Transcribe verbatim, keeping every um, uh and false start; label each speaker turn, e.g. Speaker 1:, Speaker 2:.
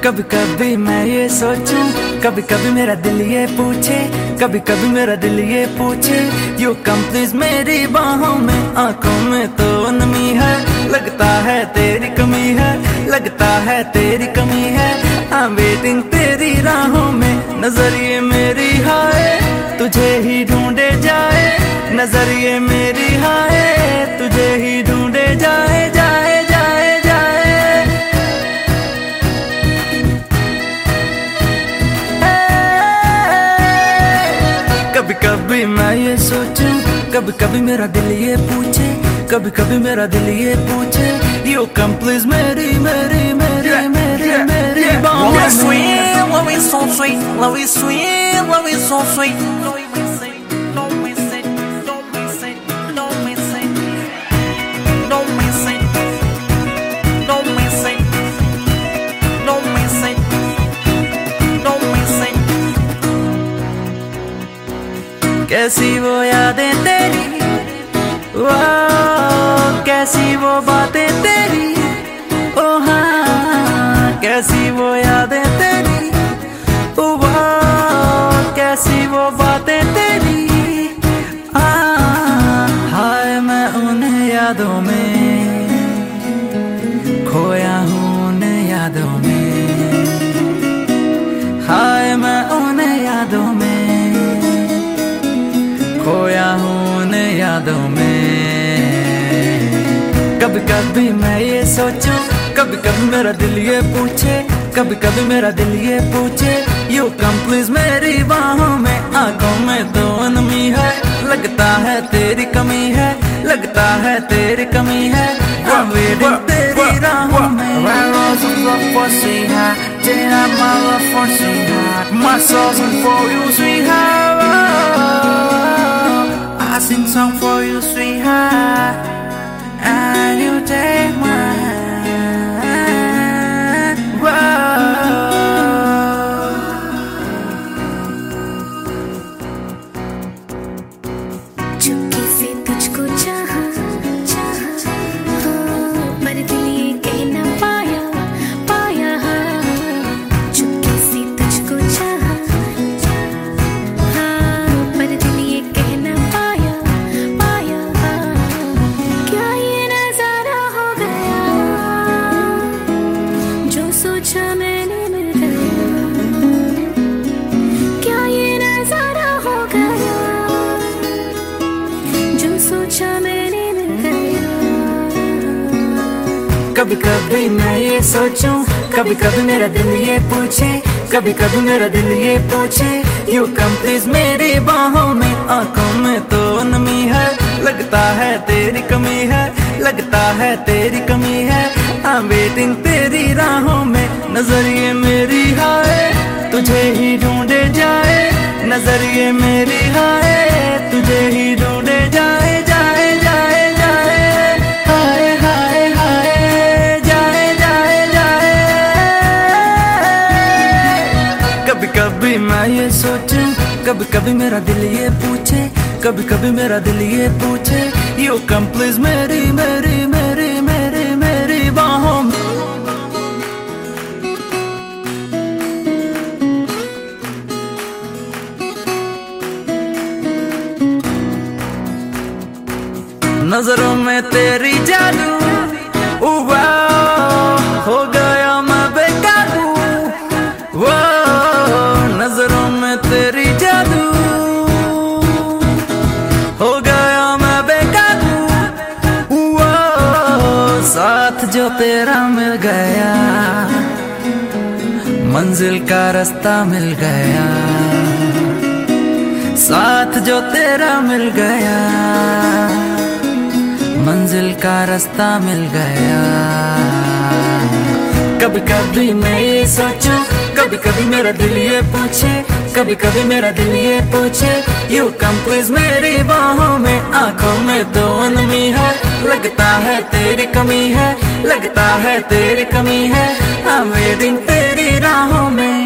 Speaker 1: कभी कभी मैं ये सोचूं, कभी कभी मेरा दिल ये पूछे, कभी कभी मेरा दिल ये पूछे, यू कम प्लीज मेरी बाहों में, आंखों में तो नमी है, लगता है तेरी कमी है, लगता है तेरी कमी है, आई एम वेटिंग तेरी राहों में, नजरिए मेरी हाय तुझे ही ढूंढे जाए, नजरिए मेरी हाय तुझे ही ढूंढे जाए जाए जाए जाए। कभी कभी मैं ये सोचूं, कभी कभी मेरा दिल ये पूछे, कभी कभी मेरा दिल ये पूछे, यू कम प्लीज मेरी मेरी मेरी मेरी मेरी बाहों में।
Speaker 2: Love is so sweet, love is sweet, love is so sweet. Don't miss it, don't miss it, don't miss it, don't miss it, don't miss it, don't miss it, don't miss it, don't miss it.
Speaker 1: कैसी वो यादें तेरी, वाह कैसी वो बातें तेरी, ओ हाँ कैसी वो यादें तेरी, कैसी वो बातें तेरी, आ हाय मैं उन यादों में खोया हूँ, उन यादों में, हाय मैं उन यादों में खोया हूँ, उन यादों में। कभी कभी मैं ये सोचूं, कभी कभी मेरा दिल ये पूछे, कभी कभी मेरा दिल ये पूछे, यू कम प्लीज मेरी बाहों में, आंखों में तो नमी है, लगता है तेरी कमी है, लगता है तेरी कमी है, I'm waiting तेरी राहों में।
Speaker 2: My rose of love for sweetheart, didn't my love for sweetheart, my soul's for you sweetheart, I sing song for you sweetheart, and you take my
Speaker 1: कभी कभी मैं ये सोचूं, कभी कभी मेरा दिल ये पूछे, कभी कभी मेरा दिल ये पूछे, यू कम प्लीज मेरी बाहों में, आंखों में तो नमी है, लगता है तेरी कमी है, लगता है तेरी कमी है, आई एम वेटिंग तेरी राहों में, नजरिए मेरी हाय तुझे ही ढूंढे जाए, नजरिए मेरी हाय तुझे ही ढूंढे जाए जाए जाए जाए, हाय हाय हाय जाए जाए जाए। कभी कभी मैं ये सोचूं, कभी कभी मेरा दिल ये पूछे, कभी कभी मेरा दिल ये पूछे, यू कम प्लीज मेरी मेरी मेरी मेरी मेरी बाहों में। नजरों में तेरी जादू, हो गया मैं बेकाबू, वो नजरों में तेरी जादू, हो गया मैं बेकाबू, वो साथ जो तेरा मिल गया, मंजिल का रास्ता मिल गया, साथ जो तेरा मिल गया, मंजिल का रास्ता मिल गया। कभी कभी मैं ये सोचूं, कभी कभी मेरा दिल ये पूछे, कभी कभी मेरा दिल ये पूछे, यू कम प्लीज मेरी बाहों में, आंखों में तो नमी है, लगता है तेरी कमी है, लगता है तेरी कमी है, आई एम वेटिंग तेरी राहों में।